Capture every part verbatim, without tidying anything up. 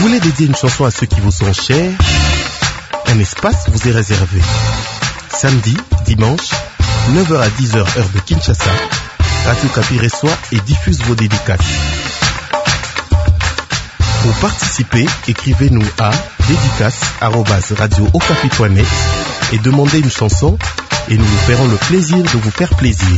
voulez dédier une chanson à ceux qui vous sont chers? Un espace vous est réservé. Samedi, dimanche, neuf heures à dix heures heure de Kinshasa, Radio Okapi reçoit et diffuse vos dédicaces. Pour participer, écrivez-nous à dédicace arobase radio okapi point net et demandez une chanson et nous nous ferons le plaisir de vous faire plaisir.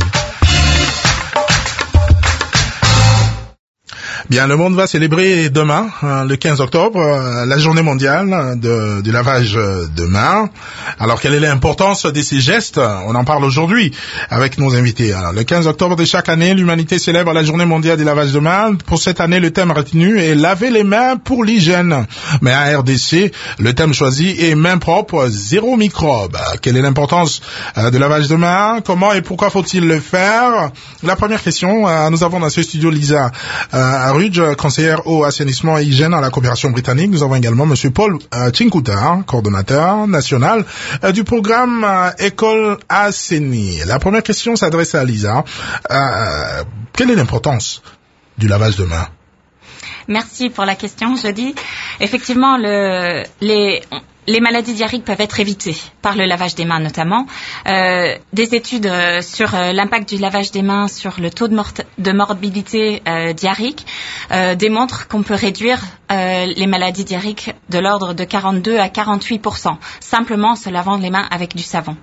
Bien, le monde va célébrer demain, le quinze octobre, la journée mondiale de, du lavage de mains. Alors, quelle est l'importance de ces gestes? On en parle aujourd'hui avec nos invités. Alors, le quinze octobre de chaque année, l'humanité célèbre la journée mondiale du lavage de mains. Pour cette année, le thème retenu est laver les mains pour l'hygiène. Mais à R D C, le thème choisi est mains propres, zéro microbe. Quelle est l'importance de lavage de mains? Comment et pourquoi faut-il le faire? La première question, nous avons dans ce studio Lisa euh, Rudge, conseillère au assainissement et hygiène à la coopération britannique. Nous avons également monsieur Paul euh, Chinkuta, coordonnateur national euh, du programme euh, École Asseni. La première question s'adresse à Lisa. Euh, quelle est l'importance du lavage de mains? Merci pour la question. Je dis, effectivement, le, les... Les maladies diarrhéiques peuvent être évitées par le lavage des mains notamment. Euh, des études euh, sur euh, l'impact du lavage des mains sur le taux de, mort- de morbidité euh, diarrhéique euh, démontrent qu'on peut réduire euh, les maladies diarrhéiques de l'ordre de quarante-deux à quarante-huit pour cent simplement en se lavant les mains avec du savon.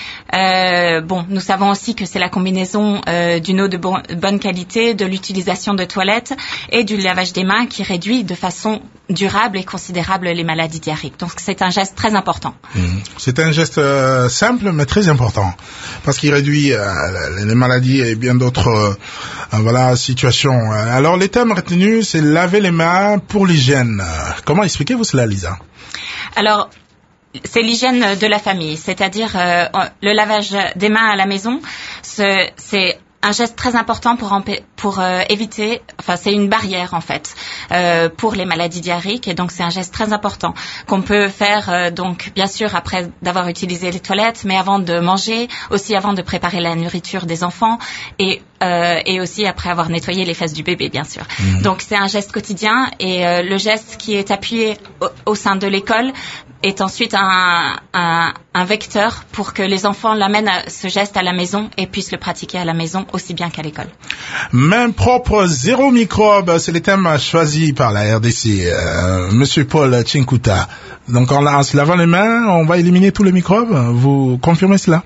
Euh, bon, nous savons aussi que c'est la combinaison euh, d'une eau de bon, bonne qualité, de l'utilisation de toilettes et du lavage des mains qui réduit de façon durable et considérable les maladies diarrhéiques. Donc c'est un geste très important. Mmh. C'est un geste euh, simple mais très important parce qu'il réduit euh, les maladies et bien d'autres euh, voilà situations. Alors les thèmes retenus, c'est laver les mains pour l'hygiène. Comment expliquez-vous cela, Lisa? Alors c'est l'hygiène de la famille, c'est-à-dire euh, le lavage des mains à la maison. Ce, c'est un geste très important pour, empê- pour euh, éviter, enfin c'est une barrière en fait euh, pour les maladies diarrhéiques et donc c'est un geste très important qu'on peut faire euh, donc bien sûr après d'avoir utilisé les toilettes, mais avant de manger, aussi avant de préparer la nourriture des enfants et euh, et aussi après avoir nettoyé les fesses du bébé bien sûr. Mmh. Donc c'est un geste quotidien et euh, le geste qui est appuyé au, au sein de l'école est ensuite un, un, un vecteur pour que les enfants l'amènent à ce geste à la maison et puissent le pratiquer à la maison aussi bien qu'à l'école. Mains propres, zéro microbe, c'est les thèmes choisis par la R D C. Euh, Monsieur Paul Chinkuta. Donc en, en se lavant les mains, on va éliminer tous les microbes. Vous confirmez cela?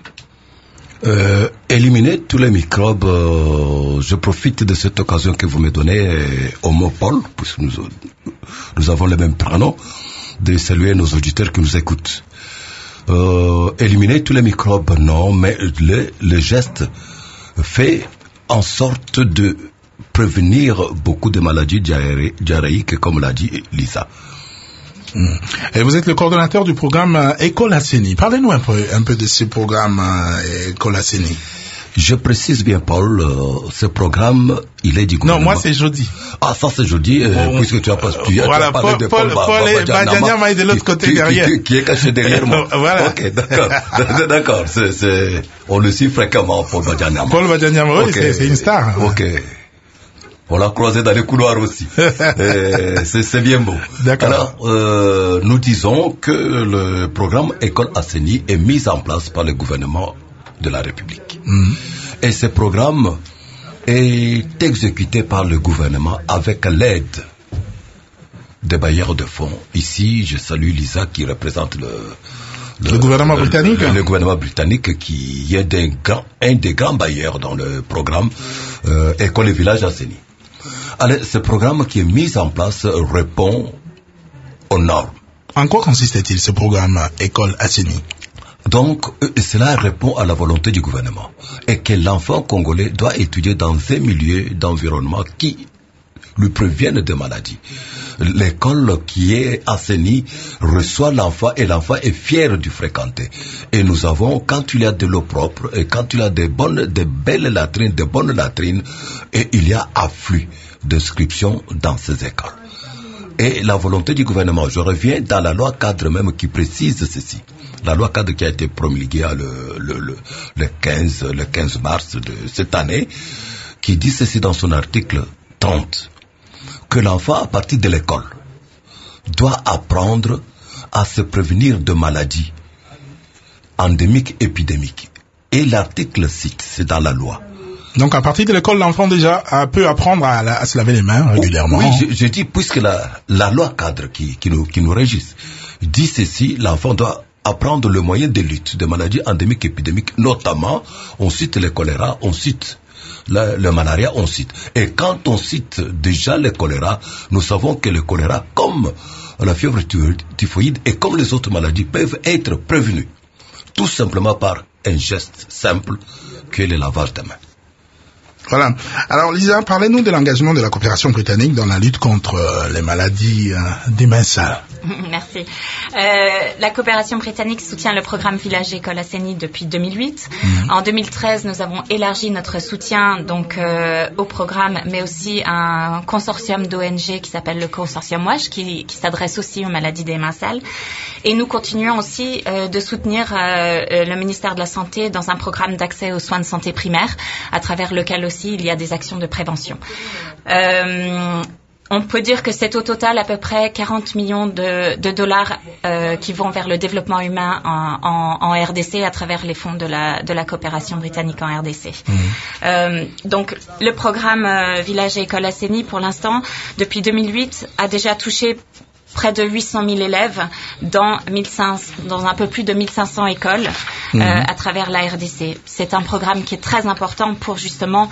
Euh, éliminer tous les microbes, euh, je profite de cette occasion que vous me donnez, euh, au mot Paul, puisque nous, nous avons le même prénom, de saluer nos auditeurs qui nous écoutent. Euh, éliminer tous les microbes, non, mais le, le geste fait en sorte de prévenir beaucoup de maladies diarrhé, diarrhéiques, comme l'a dit Lisa. Et vous êtes le coordonnateur du programme euh, École Asseni. Parlez-nous un peu, un peu de ce programme euh, École Asseni. Je précise bien, Paul, euh, ce programme, il est du gouvernement. Non, moi c'est jeudi. Ah, ça c'est jeudi, euh, bon, puisque tu as pas, tu, voilà, tu as parlé Paul, de Paul, Paul, Paul Badianyama est de l'autre côté qui, derrière. Qui, qui, qui est caché derrière moi. Voilà. Ok, d'accord. D'accord, c'est, c'est, on le suit fréquemment, Paul Badianyama. Paul Badianyama, oui, okay. c'est, c'est une star. Ok. On l'a croisé dans les couloirs aussi. c'est, c'est bien beau. D'accord. Alors, euh, nous disons que le programme École Asseni est mis en place par le gouvernement de la République. Mm. Et ce programme est exécuté par le gouvernement avec l'aide des bailleurs de fonds. Ici, je salue Lisa qui représente le... Le, le gouvernement le, britannique le, le gouvernement britannique qui est des grands, un des grands bailleurs dans le programme euh, École et Village Asseni. Alors, ce programme qui est mis en place répond aux normes. En quoi consiste-t-il ce programme École Asseni? Donc, cela répond à la volonté du gouvernement et que l'enfant congolais doit étudier dans un milieu d'environnement qui lui prévienne de maladies. L'école qui est assainie reçoit l'enfant et l'enfant est fier de fréquenter. Et nous avons, quand il y a de l'eau propre et quand il y a de bonnes, de belles latrines, de bonnes latrines, et il y a afflux d'inscriptions dans ces écoles. Et la volonté du gouvernement, je reviens dans la loi cadre même qui précise ceci. La loi cadre qui a été promulguée le, le, le, le, quinze, le quinze mars de cette année, qui dit ceci dans son article trente, que l'enfant, à partir de l'école, doit apprendre à se prévenir de maladies endémiques, épidémiques. Et l'article cite, c'est dans la loi. Donc à partir de l'école, l'enfant déjà peut apprendre à, à se laver les mains régulièrement. Oui, je, je dis, puisque la, la loi cadre qui, qui, nous, qui nous régisse dit ceci, l'enfant doit apprendre le moyen de lutte des maladies endémiques, épidémiques, notamment, on cite le choléra, on cite le, le malaria, on cite. Et quand on cite déjà le choléra, nous savons que le choléra, comme la fièvre typhoïde et comme les autres maladies, peuvent être prévenues, tout simplement par un geste simple que le lavage des mains. Voilà. Alors Lisa, parlez-nous de l'engagement de la coopération britannique dans la lutte contre euh, les maladies euh, des mains sales. Merci. Euh, la coopération britannique soutient le programme Village École Asseni depuis deux mille huit. Mmh. En deux mille treize, nous avons élargi notre soutien donc euh, au programme, mais aussi à un consortium d'O N G qui s'appelle le consortium WASH, qui, qui s'adresse aussi aux maladies des mains sales. Et nous continuons aussi euh, de soutenir euh, le ministère de la Santé dans un programme d'accès aux soins de santé primaires, à travers lequel aussi il y a des actions de prévention. Euh, on peut dire que c'est au total à peu près quarante millions de, de dollars euh, qui vont vers le développement humain en, en, en R D C à travers les fonds de la, de la coopération britannique en R D C. Mmh. Euh, donc le programme euh, Village et École Asseni, pour l'instant, depuis deux mille huit, a déjà touché près de huit cent mille élèves dans, mille cinq cents, dans un peu plus de mille cinq cents écoles mmh. euh, à travers la R D C. C'est un programme qui est très important pour justement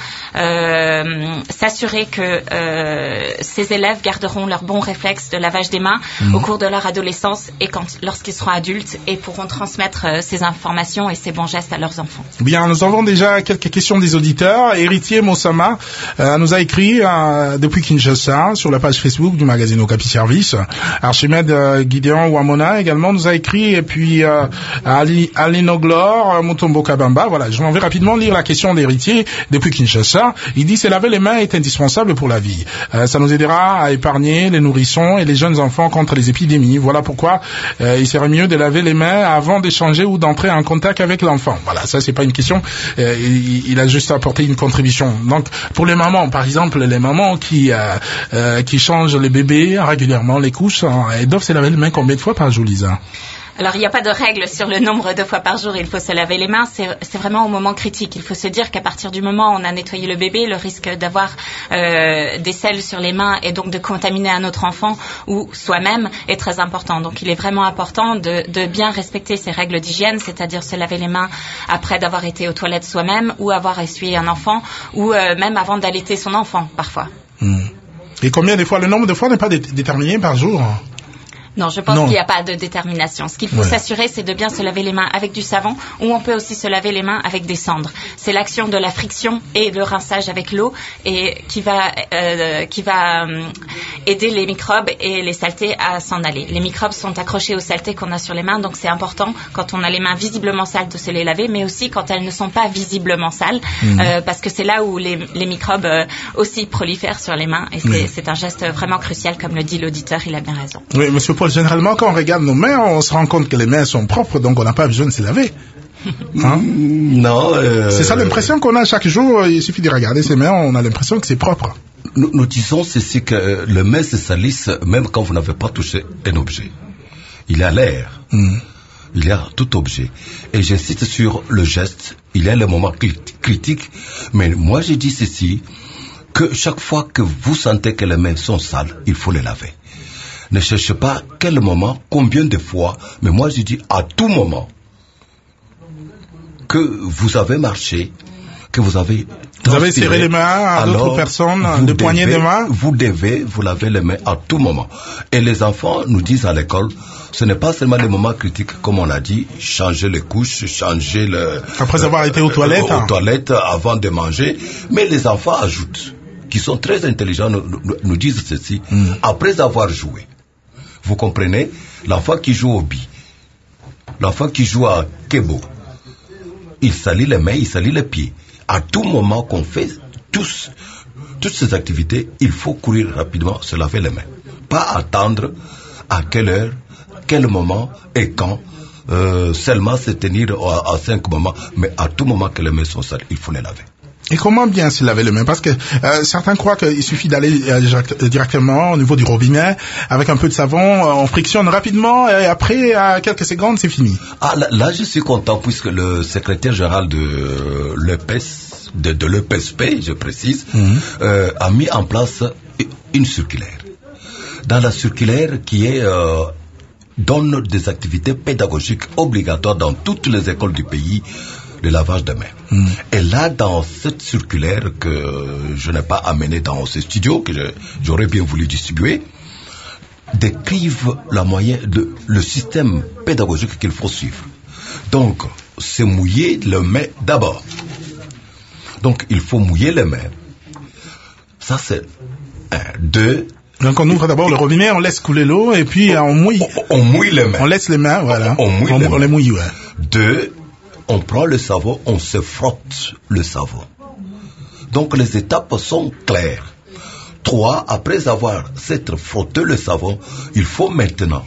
euh, s'assurer que euh, ces élèves garderont leurs bons réflexes de lavage des mains mmh. au cours de leur adolescence et quand, lorsqu'ils seront adultes et pourront transmettre euh, ces informations et ces bons gestes à leurs enfants. Bien, nous avons déjà quelques questions des auditeurs. Héritier Mossama euh, nous a écrit euh, depuis Kinshasa sur la page Facebook du magazine Okapi Service. Archimède euh, Gideon Wamona également nous a écrit, et puis euh, Ali, Ali Noglor, Mutombo Kabamba. Voilà, je m'en vais rapidement lire la question d'héritier depuis Kinshasa. Il dit: se laver les mains est indispensable pour la vie. Euh, ça nous aidera à épargner les nourrissons et les jeunes enfants contre les épidémies. Voilà pourquoi euh, il serait mieux de laver les mains avant d'échanger ou d'entrer en contact avec l'enfant. Voilà, ça c'est pas une question. Euh, il, il a juste apporté une contribution. Donc pour les mamans, par exemple, les mamans qui euh, euh, qui changent les bébés régulièrement, les couches, elles doivent se laver les mains combien de fois par jour, Lisa? Alors, il n'y a pas de règle sur le nombre de fois par jour il faut se laver les mains. C'est, c'est vraiment au moment critique. Il faut se dire qu'à partir du moment où on a nettoyé le bébé, le risque d'avoir euh, des selles sur les mains et donc de contaminer un autre enfant ou soi-même est très important. Donc, il est vraiment important de, de bien respecter ces règles d'hygiène, c'est-à-dire se laver les mains après d'avoir été aux toilettes soi-même ou avoir essuyé un enfant ou euh, même avant d'allaiter son enfant, parfois. Mmh. Et combien de fois? Le nombre de fois n'est pas dé- déterminé par jour? Non, je pense non. qu'il n'y a pas de détermination. Ce qu'il faut ouais. s'assurer, c'est de bien se laver les mains avec du savon, ou on peut aussi se laver les mains avec des cendres. C'est l'action de la friction et le rinçage avec l'eau et qui va euh, qui va euh, aider les microbes et les saletés à s'en aller. Les microbes sont accrochés aux saletés qu'on a sur les mains, donc c'est important quand on a les mains visiblement sales de se les laver, mais aussi quand elles ne sont pas visiblement sales, mmh. euh, parce que c'est là où les, les microbes euh, aussi prolifèrent sur les mains et c'est, mmh. c'est un geste vraiment crucial, comme le dit l'auditeur, il a bien raison. Oui, monsieur Paul, généralement, quand on regarde nos mains, on se rend compte que les mains sont propres, donc on n'a pas besoin de se laver. Hein? Non. Euh... C'est ça l'impression qu'on a chaque jour. Il suffit de regarder ses mains, on a l'impression que c'est propre. Nous, nous disons ceci, que les mains se salissent même quand vous n'avez pas touché un objet. Il y a l'air. Mm. Il y a tout objet. Et j'insiste sur le geste. Il y a le moment critique. Mais moi, je dis ceci, que chaque fois que vous sentez que les mains sont sales, il faut les laver. Ne cherchez pas quel moment, combien de fois, mais moi je dis à tout moment que vous avez marché, que vous avez Vous avez serré les mains à d'autres personnes, des poignées de main. Vous devez vous laver les mains à tout moment. Et les enfants nous disent à l'école, ce n'est pas seulement les moments critiques, comme on a dit, changer les couches, changer le... Après avoir euh, été aux toilettes. Aux toilettes avant de manger. Mais les enfants ajoutent, qui sont très intelligents, nous, nous, nous disent ceci, mm. après avoir joué. Vous comprenez? L'enfant qui joue au bi, l'enfant qui joue à kebo, il salit les mains, il salit les pieds. À tout moment qu'on fait tous, toutes ces activités, il faut courir rapidement, se laver les mains. Pas attendre à quelle heure, quel moment et quand, euh, seulement se tenir à, à cinq moments, mais à tout moment que les mains sont sales, il faut les laver. Et comment bien se laver les mains? Parce que euh, certains croient qu'il suffit d'aller euh, directement au niveau du robinet avec un peu de savon, euh, on frictionne rapidement et après, à quelques secondes, c'est fini. Ah, là, là, je suis content puisque le secrétaire général de euh, l'E P E S, de, de l'E P E S P, je précise, mm-hmm. euh, a mis en place une circulaire. Dans la circulaire qui est euh, donne des activités pédagogiques obligatoires dans toutes les écoles du pays, le lavage de mains. Mm. Et là, dans cette circulaire que je n'ai pas amenée dans ce studio, que je, j'aurais bien voulu distribuer, décrivent la moyen de, le système pédagogique qu'il faut suivre. Donc, c'est mouiller les mains d'abord. Donc, il faut mouiller les mains. Ça, c'est un. Deux. Donc, on ouvre d'abord le robinet, on laisse couler l'eau, et puis on, on mouille. On, on mouille les mains. On laisse les mains, voilà. On, on mouille on, les on mains. les mouille, ouais. Deux. On prend le savon, on se frotte le savon. Donc les étapes sont claires. Trois, après avoir s'être frotté le savon, il faut maintenant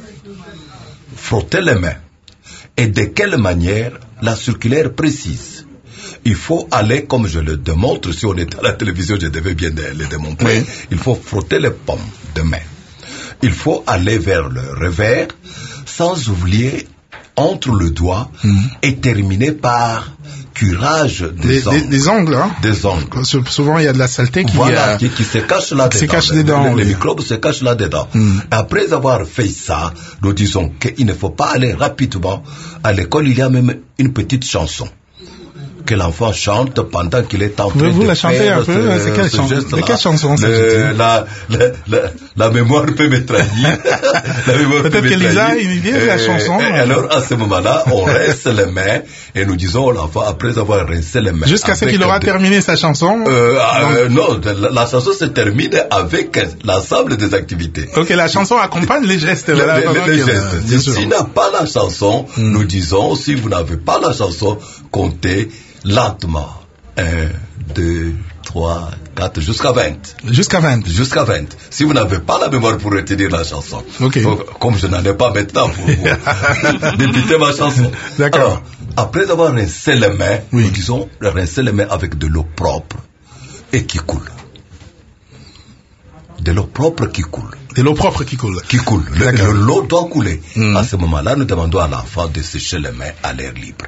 frotter les mains. Et de quelle manière? La circulaire précise. Il faut aller, comme je le démontre, si on est à la télévision, je devais bien le démontrer, oui. Il faut frotter les paumes de main. Il faut aller vers le revers, sans oublier entre le doigt mmh. et terminé par curage des, des ongles. Des, des ongles, hein? Des ongles. Souvent, il y a de la saleté qui, voilà, euh, qui, qui se cache là-dedans. Se cache dedans. Les, oui. les microbes se cachent là-dedans. Mmh. Après avoir fait ça, nous disons qu'il ne faut pas aller rapidement. À l'école, il y a même une petite chanson que l'enfant chante pendant qu'il est en train vous de la faire chantez un peu, ce, c'est quelle ce chanson, geste-là. de quelle chanson ça le, la, la, la, la mémoire peut me trahir. La mémoire Peut-être que Lisa a une idée de la chanson. Et, et alors, à ce moment-là, on rince les mains et nous disons à l'enfant, après avoir rincé les mains. Jusqu'à ce qu'il aura de... terminé sa chanson. Euh, euh, non, la, la chanson se termine avec l'ensemble des activités. Ok, la chanson accompagne les gestes. Les, voilà, les, les gestes. Bien si sûr. S'il n'a pas la chanson, hmm. nous disons, si vous n'avez pas la chanson, comptez lentement. Un, deux, trois, quatre, jusqu'à vingt. Jusqu'à vingt. Jusqu'à vingt. Si vous n'avez pas la mémoire pour retenir la chanson. Okay. Donc, comme je n'en ai pas maintenant pour vous débiter ma chanson. D'accord. Alors, après avoir rincé les mains, oui. nous disons rincer les mains avec de l'eau propre et qui coule. De l'eau propre qui coule. De l'eau propre qui coule. Qui coule. Le, le, l'eau doit couler. Mm. À ce moment-là, nous demandons à l'enfant de sécher les mains à l'air libre.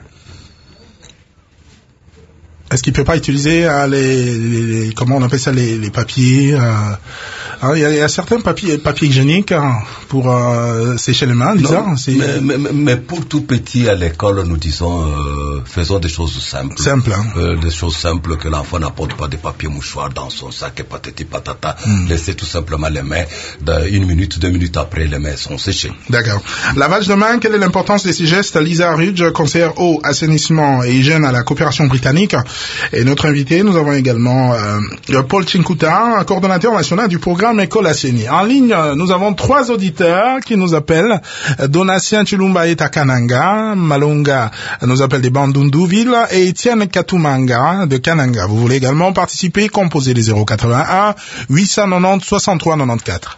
Est-ce qu'il peut pas utiliser euh, les, les, les comment on appelle ça les, les papiers euh, hein, il, y a, il y a certains papiers papiers hygiéniques hein, pour euh, sécher les mains, Lisa. Non, mais, mais, mais pour tout petit à l'école, nous disons euh, faisons des choses simples. Simple. Hein. Euh, des choses simples que l'enfant n'apporte pas de papier mouchoir dans son sac et patati patata. Mm. Laissez tout simplement les mains. Une minute, deux minutes après, les mains sont séchées. D'accord. Lavage de mains. Quelle est l'importance de ces gestes? Lisa Rudge, conseillère eau, assainissement et hygiène à la coopération britannique. Et notre invité, nous avons également euh, Paul Chinkuta, coordonnateur national du programme École Assainie. En ligne, nous avons trois auditeurs qui nous appellent. Donatien Chilumba est à Kananga, Malonga nous appelle des Bandundouville et Étienne Katumanga de Kananga. Vous voulez également participer, composez les zéro quatre-vingt-un huit cent quatre-vingt-dix soixante-trois quatre-vingt-quatorze.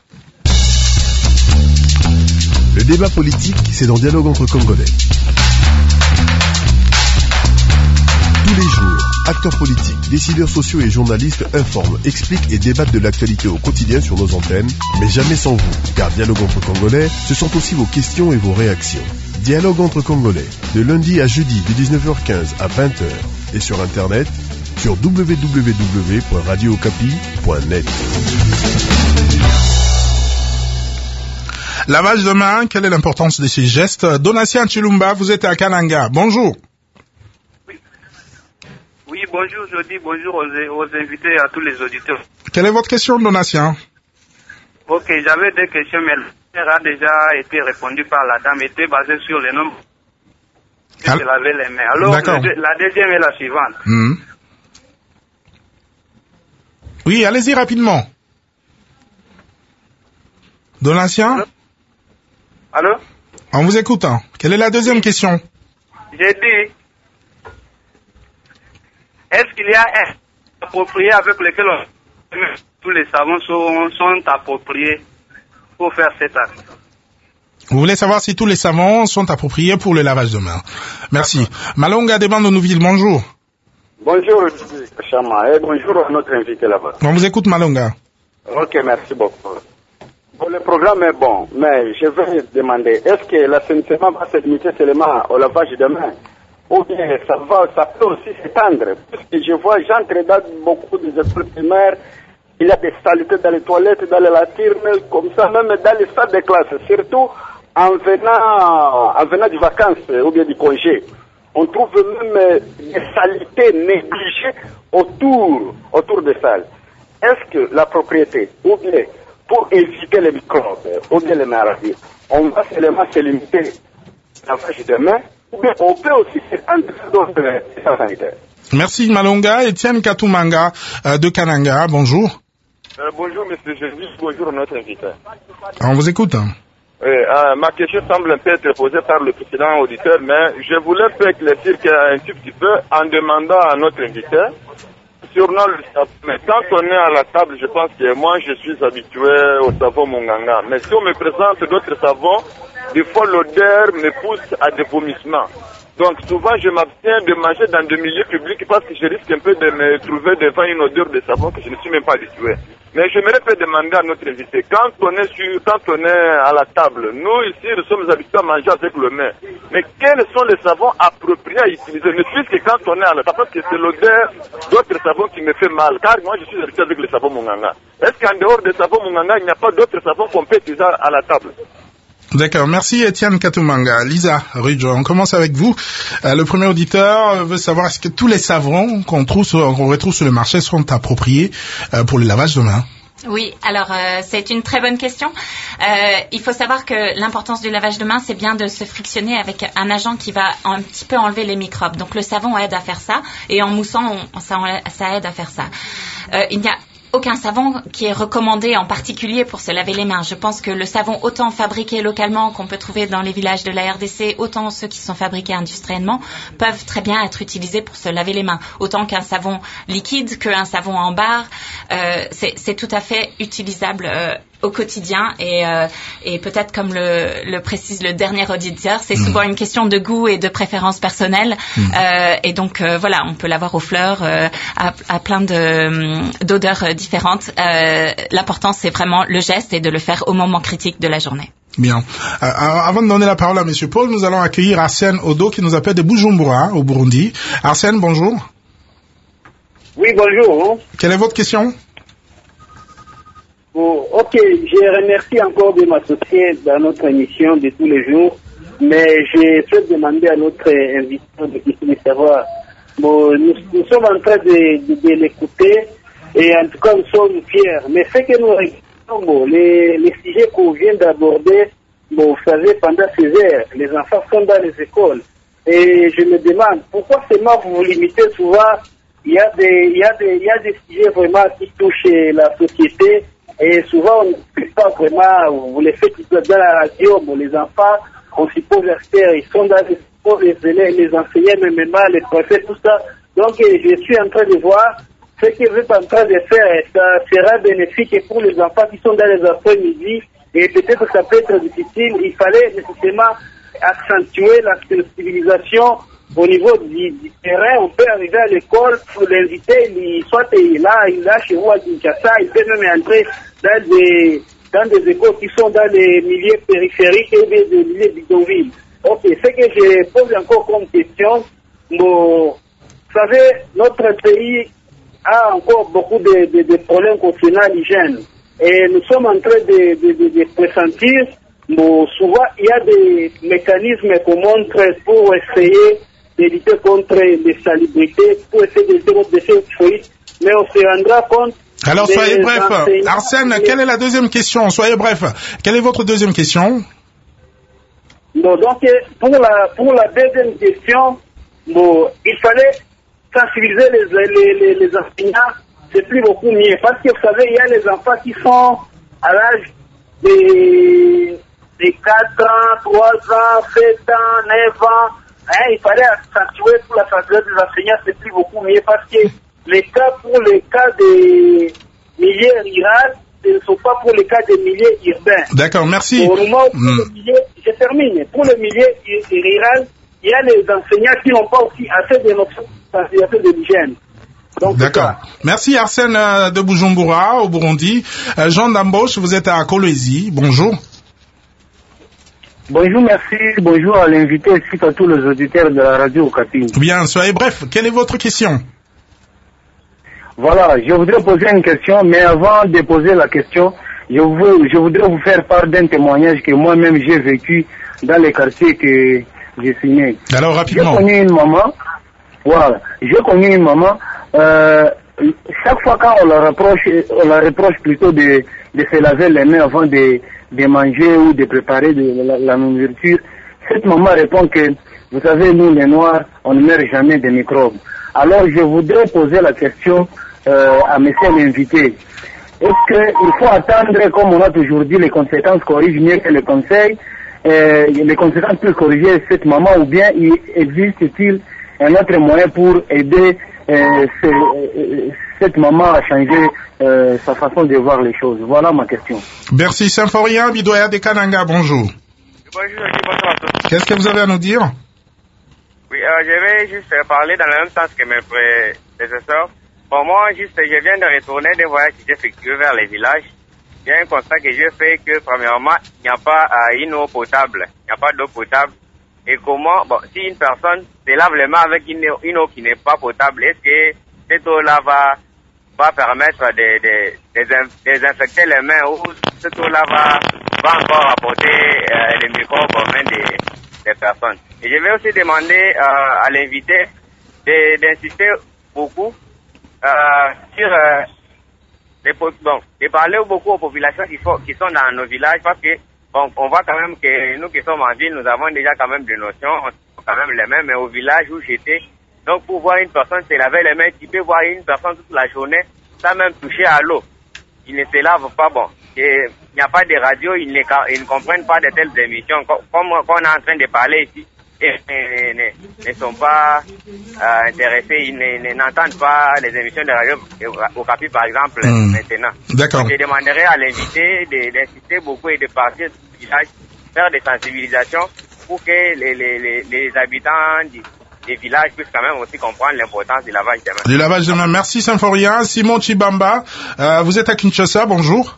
Le débat politique, c'est dans Dialogue entre Congolais. Tous les jours, acteurs politiques, décideurs sociaux et journalistes informent, expliquent et débattent de l'actualité au quotidien sur nos antennes, mais jamais sans vous, car Dialogue entre Congolais, ce sont aussi vos questions et vos réactions. Dialogue entre Congolais, de lundi à jeudi de dix-neuf heures quinze à vingt heures, et sur Internet, sur w w w point radio okapi point net. Lavage de main, quelle est l'importance de ces gestes? Donatien Chilumba, vous êtes à Kananga. Bonjour. Oui, bonjour, je dis bonjour aux, aux invités, à tous les auditeurs. Quelle est votre question, Donatien? Ok, j'avais deux questions, mais la a déjà été répondue par la dame, était basée sur le nombre de se laver les mains. Alors, le, la deuxième est la suivante. Mmh. Oui, allez-y rapidement. Donatien? Allô? Allô? En vous écoutant. Quelle est la deuxième question? J'ai dit, est-ce qu'il y a un approprié avec lequel on... tous les savons sont, sont appropriés pour faire cet acte? Vous voulez savoir si tous les savons sont appropriés pour le lavage de mains. Merci. Malonga de Bandundouville, bonjour. Bonjour, Olivier. Chama. Et bonjour à notre invité là-bas. On vous écoute, Malonga. Ok, merci beaucoup. Bon, le programme est bon, mais je vais demander, est-ce que l'assainissement va se limiter seulement au lavage de mains? Ou bien ça, va, ça peut aussi s'étendre? Parce que je vois, j'entre dans beaucoup des écoles primaires, il y a des saletés dans les toilettes, dans les latrines, comme ça, même dans les salles de classe, surtout en venant, en venant des vacances ou bien du congé. On trouve même des saletés négligées autour, autour des salles. Est-ce que la propriété, ou bien pour éviter les microbes, ou bien les maladies, on va seulement se limiter à la lavage de mains, ou bien on peut aussi s'étendre sur d'autres états sanitaires? Merci Malonga. Étienne Katumanga euh, de Kananga, bonjour. Euh, bonjour Monsieur Gévis, bonjour notre invité. On vous écoute. Hein. Oui, euh, ma question semble un peu être posée par le précédent auditeur, mais je voulais faire éclaircir un tout petit peu en demandant à notre invité sur le savon. Mais quand on est à la table, je pense que moi je suis habitué au savon Munganga. Mais si on me présente d'autres savons, des fois l'odeur me pousse à des vomissements. Donc souvent je m'abstiens de manger dans des milieux publics parce que je risque un peu de me trouver devant une odeur de savon que je ne suis même pas habitué. Mais j'aimerais peut demander à notre invité, quand on est sur, quand on est à la table, nous ici nous sommes habitués à manger avec le main. Mais quels sont les savons appropriés à utiliser? Ne plus que quand on est à la table, parce que c'est l'odeur d'autres savons qui me fait mal. Car moi je suis habitué avec le savon Munganga. Est-ce qu'en dehors des savons Munganga, il n'y a pas d'autres savons qu'on peut utiliser à la table? D'accord, merci Étienne Katumanga. Lisa Rudjo, on commence avec vous. Euh, le premier auditeur veut savoir est-ce que tous les savons qu'on trouve sur, qu'on retrouve sur le marché sont appropriés euh, pour le lavage de mains? Oui, alors euh, c'est une très bonne question. Euh, il faut savoir que l'importance du lavage de mains, c'est bien de se frictionner avec un agent qui va un petit peu enlever les microbes. Donc le savon aide à faire ça, et en moussant, on, ça, ça aide à faire ça. Euh, il n'y a aucun savon qui est recommandé en particulier pour se laver les mains. Je pense que le savon autant fabriqué localement qu'on peut trouver dans les villages de la R D C, autant ceux qui sont fabriqués industriellement, peuvent très bien être utilisés pour se laver les mains. Autant qu'un savon liquide, qu'un savon en barre, euh, c'est tout à fait utilisable euh, au quotidien et, euh, et peut-être comme le, le précise le dernier auditeur, c'est souvent mmh. une question de goût et de préférence personnelle mmh. euh, et donc euh, voilà, on peut l'avoir aux fleurs, euh, à, à plein de d'odeurs différentes. Euh, L'important c'est vraiment le geste et de le faire au moment critique de la journée. Bien. Euh, avant de donner la parole à Monsieur Paul, nous allons accueillir Arsène Odo qui nous appelle de Bujumbura au Burundi. Arsène, bonjour. Oui, bonjour. Quelle est votre question? Bon, ok, je remercie encore de m'associer dans notre émission de tous les jours, mais je souhaite demander à notre invité de, de savoir, bon, nous, nous sommes en train de, de, de l'écouter et en tout cas nous sommes fiers, mais ce que nous regardons, bon, les, les sujets qu'on vient d'aborder, bon, vous savez, pendant ces heures, les enfants sont dans les écoles et je me demande pourquoi seulement vous vous limitez souvent, il y a des, il y a des, il y a des sujets vraiment qui touchent la société. Et souvent, on ne sait pas vraiment, vous les faites dans la radio, bon, les enfants, on suppose faire, ils sont dans les écoles, les élèves, les enseignants, même mal, les préfets, tout ça. Donc, je suis en train de voir ce que vous êtes en train de faire, ça sera bénéfique pour les enfants qui sont dans les après-midi, et peut-être que ça peut être difficile. Il fallait nécessairement accentuer la sensibilisation au niveau du, du terrain. On peut arriver à l'école pour l'inviter, soit il est là, il est là chez vous à Kinshasa, il peut même entrer dans des, dans des écoles qui sont dans les milieux périphériques et des, des milieux bidonvilles. Ok, ce que je pose encore comme question, bon, vous savez, notre pays a encore beaucoup de, de, de problèmes concernant l'hygiène. Et nous sommes en train de, de, de, de pressentir, bon, souvent il y a des mécanismes qu'on montre pour essayer de lutter contre les salubrités, pour essayer de lutter contre les déchets, mais on se rendra compte. Alors soyez bref. Arsène, quelle est la deuxième question? Soyez bref. Quelle est votre deuxième question? Bon, donc pour la pour la deuxième question, bon, il fallait sensibiliser les les les, les enseignants, c'est plus beaucoup mieux, parce que vous savez, il y a les enfants qui sont à l'âge de de quatre ans, trois ans, sept ans, neuf ans. Hein, il fallait accentuer pour la sensibilisation des enseignants, c'est plus beaucoup mieux, parce que les cas pour les cas des milieux ruraux ne sont pas pour les cas des milieux urbains. D'accord, merci. Pour le moment, pour mm. le milieu, je termine. Pour le milieu rural, il y a les enseignants qui n'ont pas aussi assez de notions de sensibilisation de l'hygiène. Donc, d'accord. Merci Arsène euh, de Bujumbura, au Burundi. Euh, Jean d'Amboche, vous êtes à Kolwezi. Bonjour. Bonjour, merci. Bonjour à l'invité ainsi qu'à tous les auditeurs de la radio Okapi. Bien, soyez bref. Quelle est votre question? Voilà, je voudrais poser une question, mais avant de poser la question, je, veux, je voudrais vous faire part d'un témoignage que moi-même j'ai vécu dans les quartiers que j'ai signé. Alors, rapidement. J'ai connu une maman, voilà, j'ai connu une maman, euh, chaque fois quand on la reproche, on la reproche plutôt de, de se laver les mains avant de, de manger ou de préparer de la, la nourriture, cette maman répond que, vous savez, nous les Noirs, on ne meurt jamais de microbes. Alors je voudrais poser la question euh, à monsieur l'invité. Est-ce qu'il faut attendre, comme on a toujours dit, les conséquences corrigent mieux que les conseils, euh, les conséquences peuvent corriger cette maman, ou bien il existe-t-il un autre moyen pour aider euh, ce, euh, cette maman à changer euh, sa façon de voir les choses? Voilà ma question. Merci Symphorien, Bidoya de Kananga, bonjour. Bonjour, bonjour à tous. Qu'est-ce que vous avez à nous dire? Oui, euh, je vais juste parler dans le même sens que mes prédécesseurs. Pour moi, juste, je viens de retourner des voyages que j'ai effectués vers les villages. Il y a un constat que j'ai fait que, premièrement, il n'y a pas euh, une eau potable. Il n'y a pas d'eau potable. Et comment, bon, si une personne se lave les mains avec une, une eau qui n'est pas potable, est-ce que cette eau-là va, va permettre de, de, de, de désinfecter les mains, ou cette eau-là va, va encore apporter euh, les microbes aux mains des, des personnes? Et je vais aussi demander euh, à l'invité de, d'insister beaucoup euh, sur euh, les, bon, de parler beaucoup aux populations qui sont, qui sont dans nos villages, parce que bon, on voit quand même que nous qui sommes en ville, nous avons déjà quand même des notions, on a quand même les mêmes, mais au village où j'étais, donc pour voir une personne se laver les mains, tu peux voir une personne toute la journée sans même toucher à l'eau. Ils ne se lavent pas, bon. Et il n'y a pas de radio, ils ne, ils ne comprennent pas de telles émissions, comme, comme on est en train de parler ici. Et ne, ne, ne sont pas euh, intéressés, ils ne, ne, n'entendent pas les émissions de radio au Okapi par exemple mmh. maintenant. D'accord. Donc, je demanderai à l'invité de, d'insister beaucoup et de partir du village, faire des sensibilisations pour que les, les, les, les habitants du, des villages puissent quand même aussi comprendre l'importance du lavage des mains. Du lavage des mains. Merci Symphorien. Simon Chibamba, euh, vous êtes à Kinshasa, bonjour.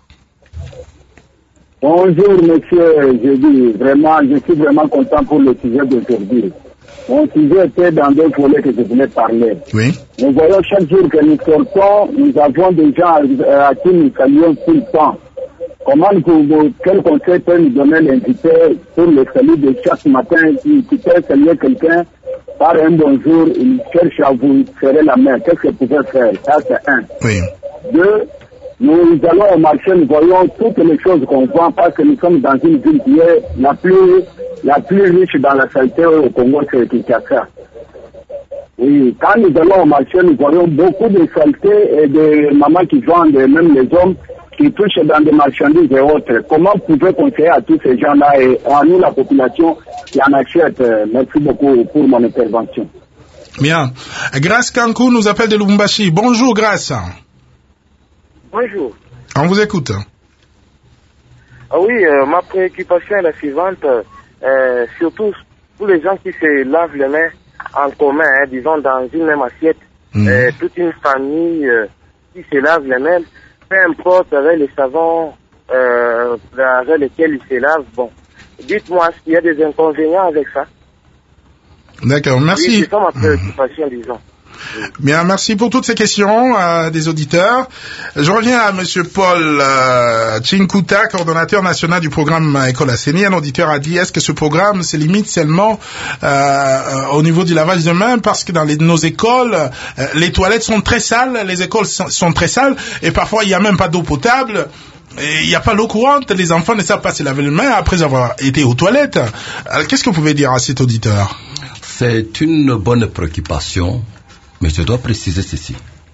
Bonjour monsieur, je dis vraiment, je suis vraiment content pour le sujet d'aujourd'hui. Mon sujet était dans deux volets que je voulais parler. Oui. Nous voyons chaque jour que nous sortons, nous avons des gens à qui nous saluons tout le temps. Comment vous, quel conseil peut nous donner l'invité pour le salut de chaque matin, qui peut saluer quelqu'un par un bonjour, il cherche à vous serrer la main. Qu'est-ce que vous pouvez faire? Ça c'est un. Oui. Deux, nous allons au marché, nous voyons toutes les choses qu'on voit parce que nous sommes dans une ville qui est la plus, la plus riche dans la saleté au Congo, c'est Kinshasa. Oui, quand nous allons au marché, nous voyons beaucoup de saleté et de mamans qui vendent, même les hommes qui touchent dans des marchandises et autres. Comment vous pouvez conseiller à tous ces gens-là et à nous, la population qui en achète? Merci beaucoup pour mon intervention. Bien. Grace Kankou nous appelle de Lubumbashi. Bonjour Grace. Bonjour. On vous écoute. Ah oui, euh, ma préoccupation est la suivante. Euh, surtout tous les gens qui se lavent les mains en commun, hein, disons dans une même assiette. Mmh. Euh, toute une famille euh, qui se lave les mains, peu importe avec les savons euh, avec lesquels ils se lavent. Bon, dites-moi, est-ce qu'il y a des inconvénients avec ça? D'accord, merci. Oui, c'est ça ma préoccupation, mmh. disons. Bien, merci pour toutes ces questions euh, des auditeurs. Je reviens à Monsieur Paul euh, Chinkuta, coordonnateur national du programme École Asseni. Un auditeur a dit, est-ce que ce programme se limite seulement euh, au niveau du lavage de mains, parce que dans les, nos écoles, euh, les toilettes sont très sales, les écoles sont, sont très sales, et parfois il n'y a même pas d'eau potable. Il n'y a pas l'eau courante, les enfants ne savent pas se laver les mains après avoir été aux toilettes. Alors, qu'est-ce que vous pouvez dire à cet auditeur? C'est une bonne préoccupation. Mais je dois préciser ceci.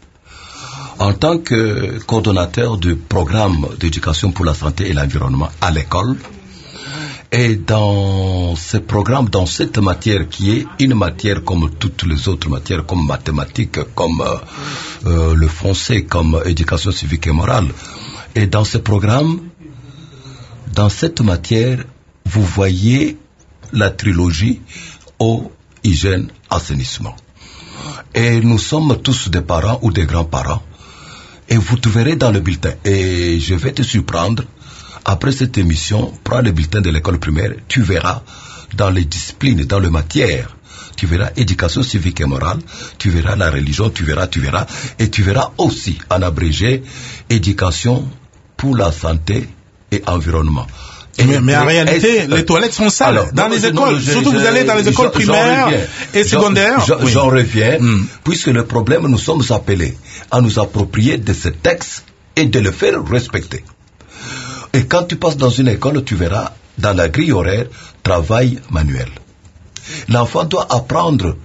En tant que coordonnateur du programme d'éducation pour la santé et l'environnement à l'école, et dans ce programme, dans cette matière qui est une matière comme toutes les autres matières, comme mathématiques, comme euh, le français, comme éducation civique et morale, et dans ce programme, dans cette matière, vous voyez la trilogie eau, hygiène, assainissement. Et nous sommes tous des parents ou des grands-parents. Et vous trouverez dans le bulletin. Et je vais te surprendre. Après cette émission, prends le bulletin de l'école primaire. Tu verras dans les disciplines, dans les matières. Tu verras éducation civique et morale. Tu verras la religion. Tu verras, tu verras. Et tu verras aussi, en abrégé, éducation pour la santé et environnement. Et mais, mais en réalité, les toilettes sont sales. Alors, dans non, les écoles, non, je, surtout je, vous allez dans les écoles primaires et secondaires. J'en oui. reviens, mm. puisque le problème, nous sommes appelés à nous approprier de ce texte et de le faire respecter. Et quand tu passes dans une école, tu verras, dans la grille horaire, travail manuel. L'enfant doit apprendre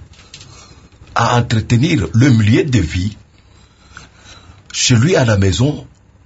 à entretenir le milieu de vie chez lui à la maison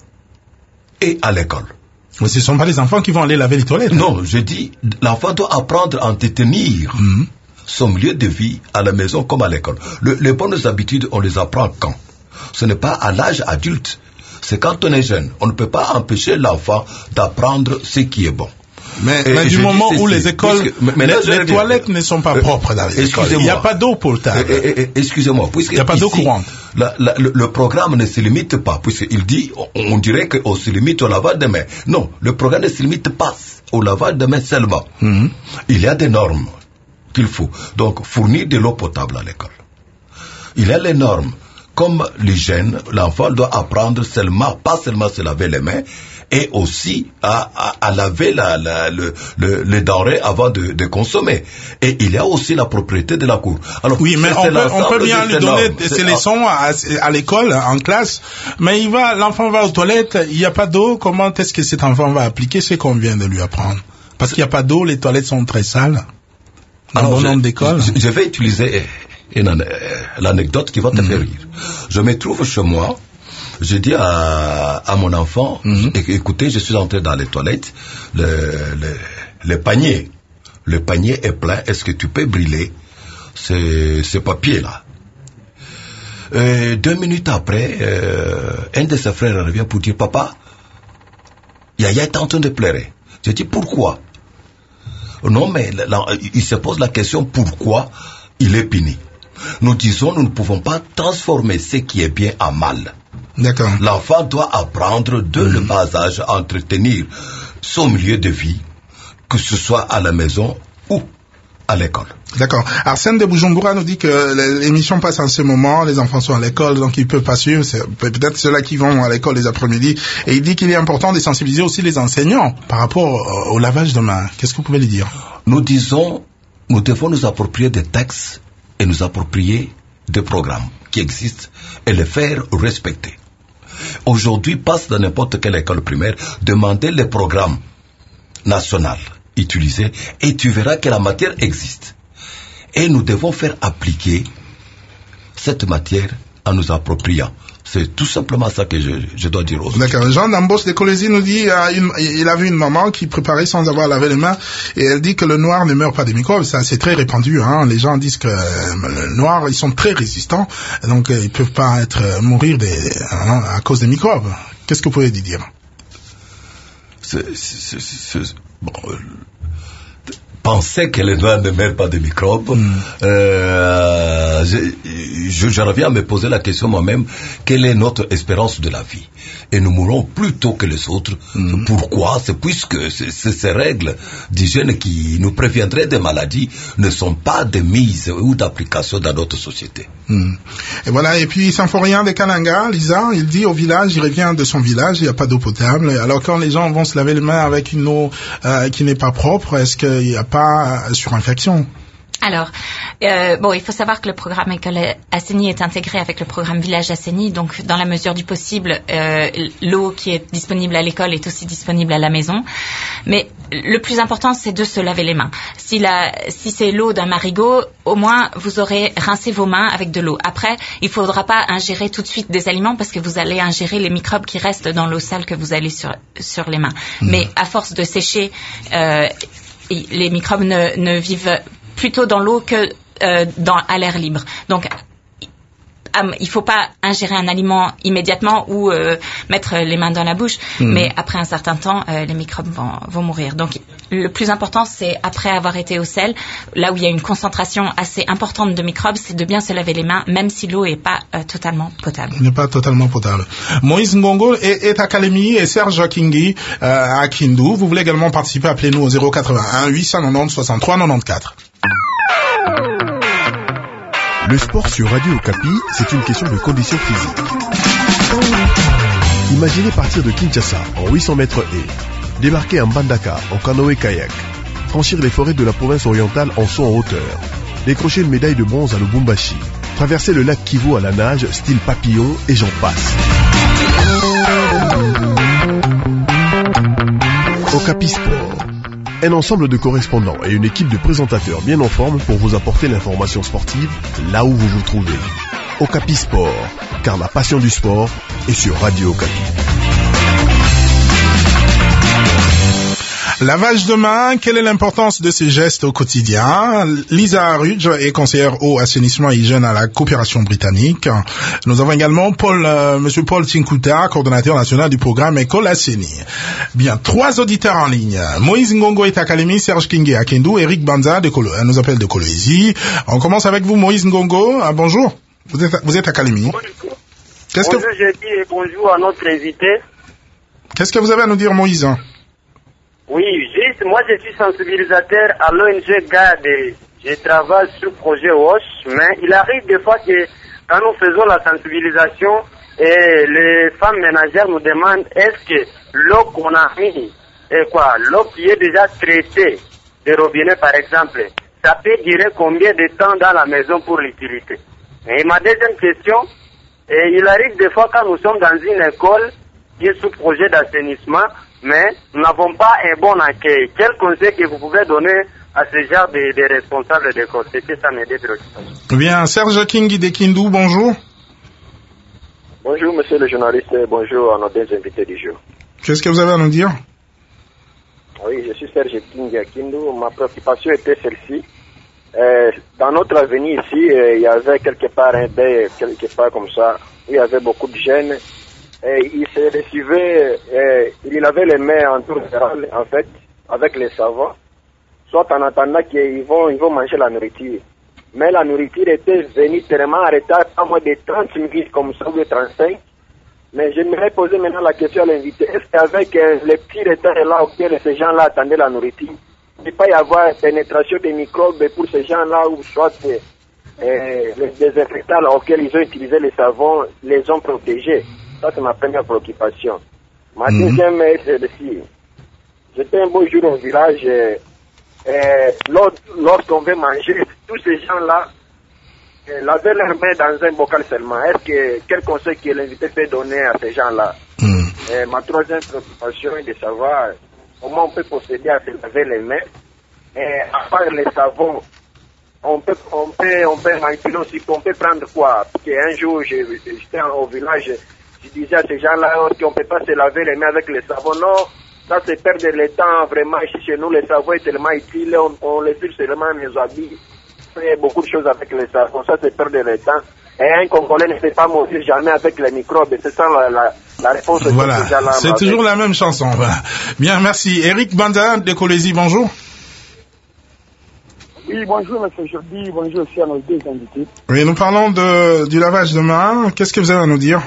et à l'école. Mais ce ne sont pas les enfants qui vont aller laver les toilettes. Non, je dis, l'enfant doit apprendre à entretenir mmh. son milieu de vie à la maison comme à l'école. Le, les bonnes habitudes, on les apprend quand? Ce n'est pas à l'âge adulte. C'est quand on est jeune. On ne peut pas empêcher l'enfant d'apprendre ce qui est bon. Mais, mais du moment où les écoles, puisque, mais les, les toilettes ne sont pas propres dans les écoles. Il n'y a pas d'eau potable. Excusez-moi, puisque il n'y a pas d'eau courante. La, la, le, le programme ne se limite pas, puisqu'il dit, on, on dirait qu'on se limite au lavage de mains. Non, le programme ne se limite pas au lavage de mains seulement. Mm-hmm. Il y a des normes qu'il faut. Donc, fournir de l'eau potable à l'école. Il y a les normes. Comme l'hygiène, l'enfant doit apprendre seulement, pas seulement se laver les mains, et aussi à, à, à laver la, la, le, le, les denrées avant de, de consommer. Et il y a aussi la propriété de la cour. Alors, oui, mais on peut, on peut bien lui donner ses leçons à, à l'école, en classe, mais il va, l'enfant va aux toilettes, il n'y a pas d'eau, comment est-ce que cet enfant va appliquer ce qu'on vient de lui apprendre? Parce qu'il n'y a pas d'eau, les toilettes sont très sales. Dans Alors, bon je, nombre d'écoles. Je, je vais utiliser une, l'anecdote qui va te mmh. faire rire. Je me trouve chez moi. Je dis à, à mon enfant, mm-hmm. écoutez, je suis entré dans les toilettes, le, le, le panier, le panier est plein, est-ce que tu peux brûler ce, ce papier-là? Euh, deux minutes après, euh, un de ses frères revient pour dire, papa, Yaya est en train de pleurer. Je dis, pourquoi? Non, mais là, il se pose la question, pourquoi il est puni? Nous disons, nous ne pouvons pas transformer ce qui est bien en mal. D'accord. L'enfant doit apprendre de mmh. le bas âge à entretenir son milieu de vie, que ce soit à la maison ou à l'école. D'accord. Arsène de Bujumbura nous dit que l'émission passe en ce moment, les enfants sont à l'école, donc ils peuvent pas suivre, c'est peut-être ceux-là qui vont à l'école les après-midi, et il dit qu'il est important de sensibiliser aussi les enseignants par rapport au lavage de mains. Qu'est-ce que vous pouvez lui dire? Nous disons, nous devons nous approprier des textes et nous approprier des programmes qui existent et les faire respecter. Aujourd'hui, passe dans n'importe quelle école primaire, demandez les programmes nationaux utilisés et tu verras que la matière existe. Et nous devons faire appliquer cette matière en nous appropriant. C'est tout simplement ça que je, je dois dire aux autres. D'accord. Jean d'Ambos de Colésie nous dit euh, une, il a vu une maman qui préparait sans avoir lavé les mains et elle dit que le noir ne meurt pas des microbes. Ça, c'est très répandu. Hein. Les gens disent que euh, le noir, ils sont très résistants, donc euh, ils peuvent pas être euh, mourir des, hein, à cause des microbes. Qu'est-ce que vous pouvez dire? C'est, c'est, c'est, c'est, bon, euh, penser que le noir ne meurt pas de microbes, mm. euh, je, je, je reviens à me poser la question moi-même, quelle est notre espérance de la vie? Et nous mourrons plus tôt que les autres. Mm. Pourquoi? C'est puisque c'est, c'est ces règles d'hygiène qui nous préviendraient des maladies ne sont pas de mise ou d'application dans notre société. Mm. Et voilà, et puis Symphorien de Kananga, Lisa, il dit au village, il revient de son village, il n'y a pas d'eau potable. Alors quand les gens vont se laver les mains avec une eau euh, qui n'est pas propre, est-ce qu'il n'y a pas surinfection? Alors, euh, bon, il faut savoir que le programme École Asseni est intégré avec le programme Village Asseni, donc dans la mesure du possible, euh, l'eau qui est disponible à l'école est aussi disponible à la maison. Mais le plus important, c'est de se laver les mains. Si, la, si c'est l'eau d'un marigot, au moins vous aurez rincé vos mains avec de l'eau. Après, il ne faudra pas ingérer tout de suite des aliments parce que vous allez ingérer les microbes qui restent dans l'eau sale que vous allez sur, sur les mains. Mmh. Mais à force de sécher, euh, les microbes ne, ne vivent plutôt dans l'eau que euh, dans, à l'air libre. Donc, il faut pas ingérer un aliment immédiatement ou euh, mettre les mains dans la bouche, mmh. mais après un certain temps, euh, les microbes vont, vont mourir. Donc, le plus important, c'est après avoir été au sel, là où il y a une concentration assez importante de microbes, c'est de bien se laver les mains, même si l'eau est pas euh, totalement potable. N'est pas totalement potable. Moïse Ngongo est, est à Kalemi et Serge Kingi euh, à Kindu. Vous voulez également participer, appelez-nous au zéro quatre-vingt-un huit cent quatre-vingt-dix soixante-trois quatre-vingt-quatorze. Le sport sur Radio Okapi, c'est une question de condition physique. Imaginez partir de Kinshasa en huit cents mètres et débarquer à Mbandaka en canoë-kayak, franchir les forêts de la province orientale en saut en hauteur, décrocher une médaille de bronze à Lubumbashi, traverser le lac Kivu à la nage, style papillon, et j'en passe. Okapi Sport, un ensemble de correspondants et une équipe de présentateurs bien en forme pour vous apporter l'information sportive là où vous vous trouvez. Okapi Sport, car la passion du sport est sur Radio Okapi. Lavage de main, quelle est l'importance de ces gestes au quotidien? Lisa Arudge est conseillère au assainissement et hygiène à la coopération britannique. Nous avons également Paul, euh, Monsieur Paul Tinkuta, coordonnateur national du programme École Asseni. Bien, trois auditeurs en ligne. Moïse Ngongo est à Kalemi, Serge Kingi à Kindu, Eric Banza de Colo, nous appelle de Kolwezi. On commence avec vous, Moïse Ngongo. Ah, bonjour. Vous êtes, vous êtes à Kalemi. Qu'est-ce bonjour, que... je dis et bonjour à notre invité. Qu'est-ce que vous avez à nous dire, Moïse? Oui, juste, moi je suis sensibilisateur à l'O N G GAD. Je travaille sur le projet WASH, mais il arrive des fois que quand nous faisons la sensibilisation, et les femmes ménagères nous demandent est-ce que l'eau qu'on a mis, et quoi, l'eau qui est déjà traitée des robinets par exemple, ça peut durer combien de temps dans la maison pour l'utilité? Et ma deuxième question, et il arrive des fois quand nous sommes dans une école qui est sous projet d'assainissement, mais nous n'avons pas un bon accueil. Quel conseil que vous pouvez donner à ce genre de, de responsables d'école? C'était ça mes deux préoccupations. Bien, Serge Kingi de Kindu, bonjour. Bonjour monsieur le journaliste, bonjour à nos deux invités du jour. Qu'est-ce que vous avez à nous dire? Oui, je suis Serge Kingi à Kindu. Ma préoccupation était celle-ci. Euh, dans notre avenue ici, euh, il y avait quelque part un bain, quelque part comme ça, où il y avait beaucoup de jeunes. Et il se recevait, euh, il avait les mains en tour général, en fait, avec les savons, soit en attendant qu'ils vont, ils vont manger la nourriture. Mais la nourriture était venue tellement en retard, pas moins de trente minutes comme ça, ou de trente-cinq. Mais j'aimerais poser maintenant la question à l'invité. Est-ce qu'avec euh, les petits retards là auxquels ces gens-là attendaient la nourriture, il ne peut pas y avoir pénétration des microbes pour ces gens-là, ou soit euh, les désinfectants auxquels ils ont utilisé les savons, les ont protégés? Ça, c'est ma première préoccupation. Ma mmh. deuxième est celle-ci. J'étais un beau jour au village, et, et lorsqu'on veut manger, tous ces gens-là lavaient leurs mains dans un bocal seulement. Est-ce que, quel conseil que l'invité peut donner à ces gens-là? mmh. et Ma troisième préoccupation est de savoir comment on peut procéder à se laver les mains. Et à part les savons, on peut, on peut, on peut manipuler aussi, on peut prendre quoi? Parce qu'un jour, j'étais au village, je disais à ces gens-là qu'on ne peut pas se laver les mains avec le savon. Non, ça c'est perdre le temps. Vraiment, ici chez nous, le savon est tellement utile. On, on le tire seulement nos habits. On fait beaucoup de choses avec le savon. Ça c'est perdre le temps. Et un Congolais ne peut pas mourir jamais avec les microbes. C'est ça la, la, la réponse. Voilà, c'est toujours la même chanson. Voilà. Bien, merci. Eric Banda de Kolwezi, bonjour. Oui, bonjour, monsieur Jordi. Bonjour aussi à nos deux invités. Oui, nous parlons de, du lavage de main. Qu'est-ce que vous avez à nous dire?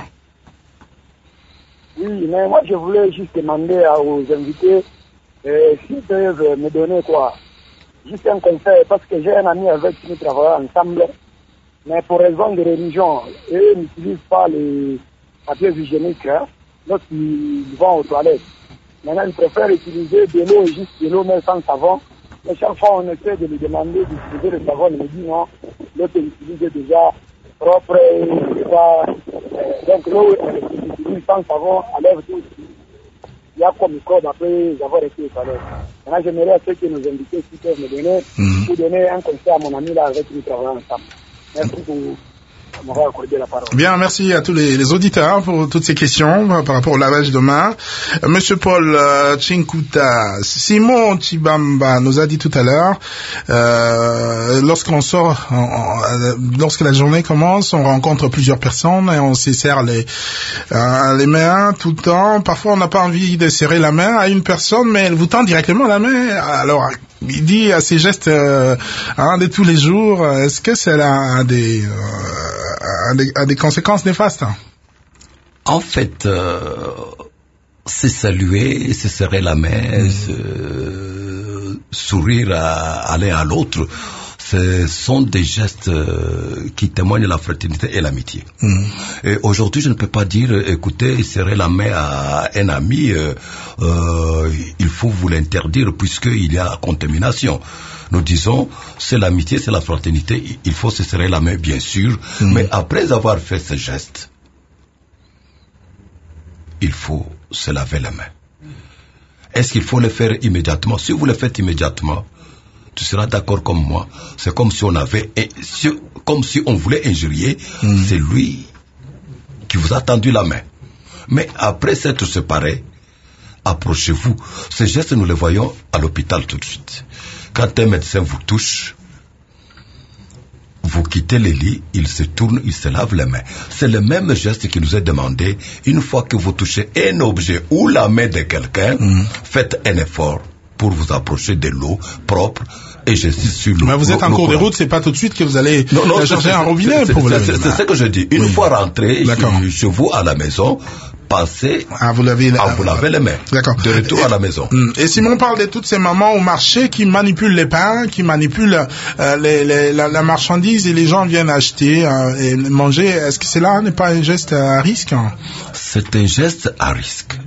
Oui, mais moi je voulais juste demander aux invités euh, s'ils peuvent me donner quoi, juste un conseil, parce que j'ai un ami avec qui nous travaillons ensemble, mais pour raison de religion, eux n'utilisent pas les papiers hygiéniques hein, lorsqu'ils vont aux toilettes. Maintenant, ils préfèrent utiliser de l'eau et juste de l'eau, mais sans savon. Et chaque fois, on essaie de lui demander d'utiliser le savon, il me dit non, l'eau est utilisée déjà propre et déjà, euh, donc l'eau utilise sans savon, enlève tout. Il y a comme microbe après avoir été au toilette. Maintenant, j'aimerais à ceux que nos invités qui peuvent me donner, mm-hmm. pour donner un conseil à mon ami là avec qui nous travaillons ensemble. Merci beaucoup. m'avoir accordé la parole. Bien, merci à tous les, les auditeurs pour toutes ces questions par rapport au lavage de mains. Euh, Monsieur Paul euh, Chinkuta, Simon Chibamba nous a dit tout à l'heure, euh, lorsqu'on sort, on, on, lorsque la journée commence, on rencontre plusieurs personnes et on se serre les, euh, les mains tout le temps. Parfois, on n'a pas envie de serrer la main à une personne, mais elle vous tend directement la main. Alors, il dit à ces gestes euh, hein, de tous les jours, est-ce que c'est un des, euh, un des, un des conséquences néfastes? En fait, euh, c'est saluer, c'est serrer la main, mmh. se, sourire à, à l'un à l'autre. Ce sont des gestes euh, qui témoignent la fraternité et l'amitié. Mmh. Et aujourd'hui, je ne peux pas dire, écoutez, serrer la main à un ami, euh, euh, il faut vous l'interdire puisqu'il y a contamination. Nous disons, c'est l'amitié, c'est la fraternité, il faut se serrer la main, bien sûr, mmh. mais après avoir fait ce geste, il faut se laver les mains. Est-ce qu'il faut le faire immédiatement? Si vous le faites immédiatement, tu seras d'accord comme moi. C'est comme si on avait, si, comme si on voulait injurier, mmh. c'est lui qui vous a tendu la main. Mais après s'être séparés, approchez-vous. Ces gestes, nous les voyons à l'hôpital tout de suite. Quand un médecin vous touche, vous quittez le lit, il se tourne, il se lave les mains. C'est le même geste qui nous est demandé. Une fois que vous touchez un objet ou la main de quelqu'un, mmh. faites un effort pour vous approcher de l'eau propre. Et je suis sur l'eau. Mais vous êtes en cours de route, c'est pas tout de suite que vous allez non, non, chercher un robinet pour vous laver. C'est ce que je dis. Une oui. fois rentré chez, chez vous à la maison, passez à vous laver, à vous laver les mains. D'accord. De retour et, à la maison. Et Simon parle de toutes ces mamans au marché qui manipulent les pains, qui manipulent euh, les, les, la, la marchandise et les gens viennent acheter euh, et manger. Est-ce que cela n'est pas un geste à risque? C'est un geste à risque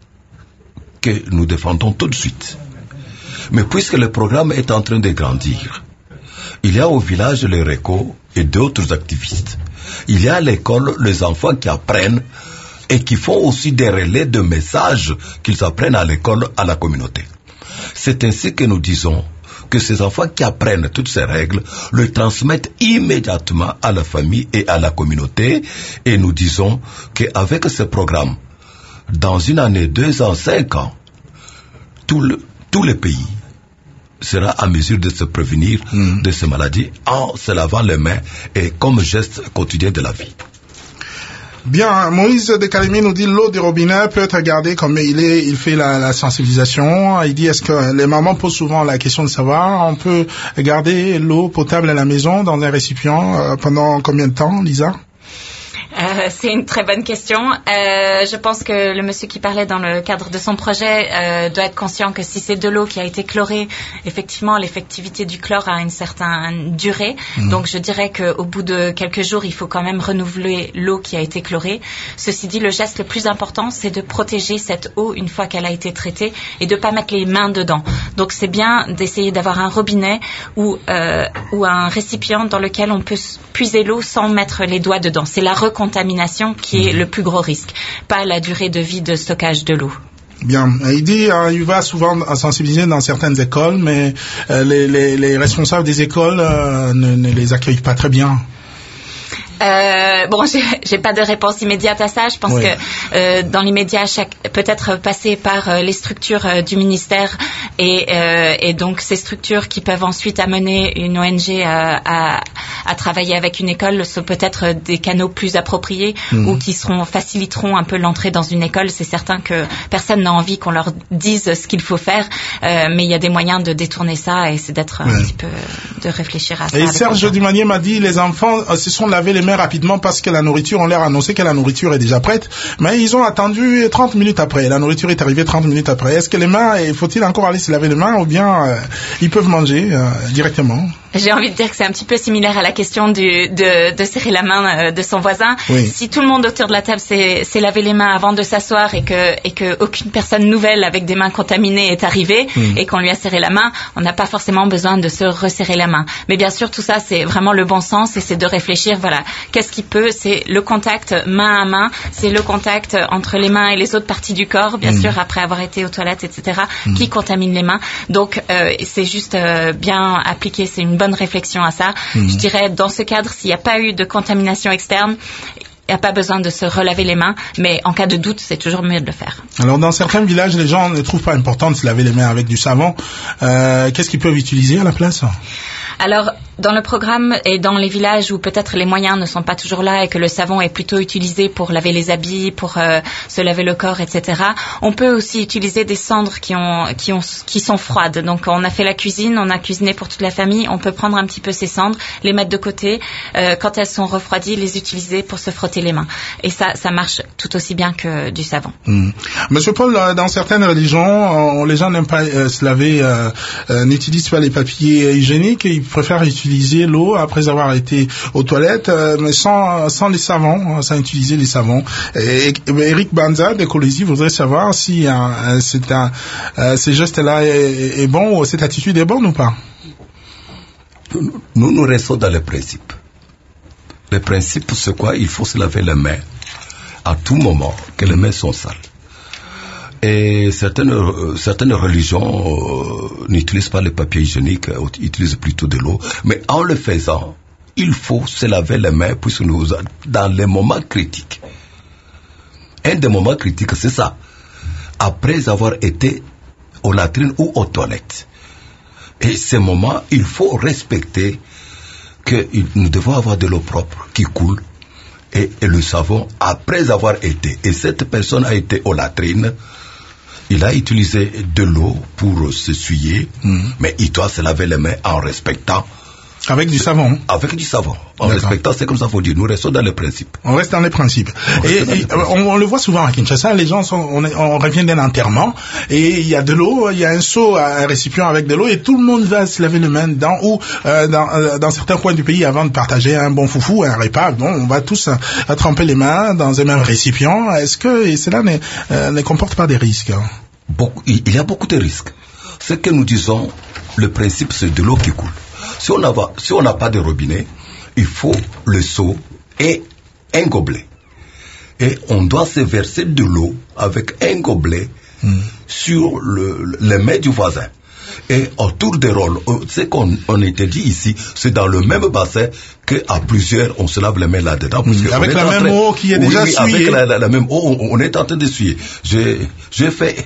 que nous défendons tout de suite. Mais puisque le programme est en train de grandir, il y a au village les réco et d'autres activistes. Il y a à l'école les enfants qui apprennent et qui font aussi des relais de messages qu'ils apprennent à l'école à la communauté. C'est ainsi que nous disons que ces enfants qui apprennent toutes ces règles le transmettent immédiatement à la famille et à la communauté. Et nous disons qu'avec ce programme, dans une année, deux ans, cinq ans, tout le, tout le pays sera à mesure de se prévenir mmh. de ces maladies en se lavant les mains et comme geste quotidien de la vie. Bien, Moïse de Kalemi nous dit l'eau du robinet peut être gardée comme il est, il fait la, la sensibilisation. Il dit est-ce que les mamans posent souvent la question de savoir on peut garder l'eau potable à la maison dans un récipient euh, pendant combien de temps, Lisa? Euh, c'est une très bonne question. Euh, je pense que le monsieur qui parlait dans le cadre de son projet euh, doit être conscient que si c'est de l'eau qui a été chlorée, effectivement, l'effectivité du chlore a une certaine durée. Mmh. Donc, je dirais qu'au bout de quelques jours, il faut quand même renouveler l'eau qui a été chlorée. Ceci dit, le geste le plus important, c'est de protéger cette eau une fois qu'elle a été traitée et de pas mettre les mains dedans. Donc, c'est bien d'essayer d'avoir un robinet ou, euh, ou un récipient dans lequel on peut puiser l'eau sans mettre les doigts dedans. C'est la recontamination qui est le plus gros risque, pas la durée de vie de stockage de l'eau. Bien. Il dit, euh, il va souvent sensibiliser dans certaines écoles, mais euh, les, les, les responsables des écoles euh, ne, ne les accueillent pas très bien. Euh, bon, j'ai, j'ai pas de réponse immédiate à ça. Je pense oui. que euh, dans l'immédiat, chaque peut-être passer par euh, les structures euh, du ministère et, euh, et donc ces structures qui peuvent ensuite amener une O N G à, à, à travailler avec une école sont peut-être des canaux plus appropriés mmh. ou qui seront faciliteront un peu l'entrée dans une école. C'est certain que personne n'a envie qu'on leur dise ce qu'il faut faire, euh, mais il y a des moyens de détourner ça et c'est d'être oui. un petit peu de réfléchir à ça. Et Serge Dumanier m'a dit les enfants se sont lavés les mains rapidement parce que la nourriture, on leur a annoncé que la nourriture est déjà prête, mais ils ont attendu trente minutes après. La nourriture est arrivée trente minutes après. Est-ce que les mains, faut-il encore aller se laver les mains ou bien euh, ils peuvent manger euh, directement? J'ai envie de dire que c'est un petit peu similaire à la question du, de, de serrer la main euh, de son voisin. Oui. Si tout le monde autour de la table s'est, s'est lavé les mains avant de s'asseoir et que, et que aucune personne nouvelle avec des mains contaminées est arrivée mmh. et qu'on lui a serré la main, on n'a pas forcément besoin de se resserrer la main. Mais bien sûr, tout ça, c'est vraiment le bon sens et c'est de réfléchir, voilà, qu'est-ce qui peut, c'est le contact main à main, c'est le contact entre les mains et les autres parties du corps, bien mmh. sûr, après avoir été aux toilettes, et cetera, mmh. qui contamine les mains. Donc, euh, c'est juste euh, bien appliqué, c'est une bonne réflexion à ça. Mmh. Je dirais, dans ce cadre, s'il n'y a pas eu de contamination externe, il n'y a pas besoin de se relaver les mains, mais en cas de doute, c'est toujours mieux de le faire. Alors, dans certains villages, les gens ne trouvent pas important de se laver les mains avec du savon. Euh, qu'est-ce qu'ils peuvent utiliser à la place ? Alors, dans le programme et dans les villages où peut-être les moyens ne sont pas toujours là et que le savon est plutôt utilisé pour laver les habits, pour euh, se laver le corps, et cetera, on peut aussi utiliser des cendres qui ont, qui ont, qui sont froides. Donc, on a fait la cuisine, on a cuisiné pour toute la famille, on peut prendre un petit peu ces cendres, les mettre de côté, euh, quand elles sont refroidies, les utiliser pour se frotter les mains. Et ça, ça marche tout aussi bien que du savon. Mmh. Monsieur Paul, dans certaines religions, les gens n'aiment pas euh, se laver, euh, euh, n'utilisent pas les papiers hygiéniques, et ils préfèrent utiliser l'eau après avoir été aux toilettes, euh, mais sans, sans les savons, sans utiliser les savons. Et, et Eric Banza de Colésie voudrait savoir si euh, c'est un, euh, ce geste-là est, est bon, ou cette attitude est bonne ou pas. Nous, nous restons dans le principe. Le principe, c'est quoi? Il faut se laver les mains à tout moment, que les mains sont sales. Et certaines, euh, certaines religions euh, n'utilisent pas le papier hygiénique, euh, utilisent plutôt de l'eau. Mais en le faisant, il faut se laver les mains puisque nous, dans les moments critiques. Un des moments critiques, c'est ça. Après avoir été aux latrines ou aux toilettes. Et ces moments, il faut respecter que nous devons avoir de l'eau propre qui coule et, et le savon après avoir été. Et cette personne a été aux latrines. Il a utilisé de l'eau pour s'essuyer, mmh. mais il doit se laver les mains en respectant. Avec du savon. Avec du savon. En D'accord. respectant, c'est comme ça qu'il faut dire. Nous restons dans les principes. On reste dans les principes. On et, et les on, on le voit souvent à Kinshasa, les gens sont, on, est, on revient d'un enterrement, et il y a de l'eau, il y a un seau, un récipient avec de l'eau, et tout le monde va se laver les mains dedans, ou euh, dans, euh, dans certains coins du pays, avant de partager un bon foufou, un repas, bon, on va tous euh, tremper les mains dans un même récipient. Est-ce que et cela ne, euh, ne comporte pas des risques? Beaucoup, il y a beaucoup de risques. Ce que nous disons, le principe, c'est de l'eau qui coule. Si on n'a si on n'a pas de robinet, il faut le seau et un gobelet. Et on doit se verser de l'eau avec un gobelet mmh. sur le, les mains du voisin. Et autour des rôles, ce qu'on on était dit ici, c'est dans le même bassin qu'à plusieurs, on se lave les mains là-dedans. Mmh. Avec la même train... eau qui est oui, déjà oui, souillée. Avec la, la, la même eau, on, on est en train de suyer. J'ai, j'ai fait...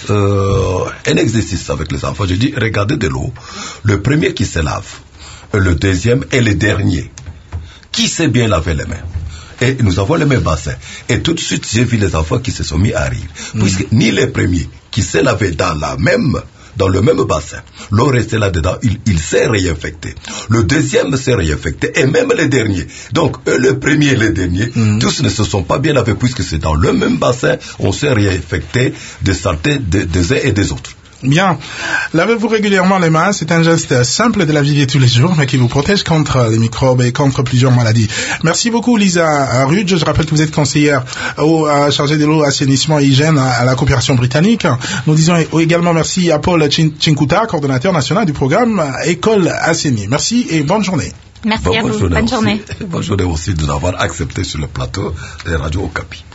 Euh, un exercice avec les enfants. Je dis, regardez de l'eau. Le premier qui se lave, le deuxième et le dernier. Qui sait bien laver les mains? Et nous avons le même bassin. Et tout de suite, j'ai vu les enfants qui se sont mis à rire. Mmh. Puisque ni les premiers qui se lavaient dans la même, dans le même bassin, l'eau restait là-dedans, il, il s'est réinfecté. Le deuxième s'est réinfecté, et même le dernier. Donc, eux, le premier et le dernier, mmh. tous ne se sont pas bien lavés, puisque c'est dans le même bassin, on s'est réinfecté de saleté des, des uns et des autres. Bien. Lavez-vous régulièrement les mains. C'est un geste simple de la vie de tous les jours, mais qui vous protège contre les microbes et contre plusieurs maladies. Merci beaucoup, Lisa Rudge. Je rappelle que vous êtes conseillère au, à chargée de l'eau, assainissement et hygiène à, à la coopération britannique. Nous disons également merci à Paul Chinkuta, coordonnateur national du programme École Assainie. Merci et bonne journée. Merci bon, à vous. Bonne journée. Bonne journée aussi de nous avoir accepté sur le plateau de Radio Okapi.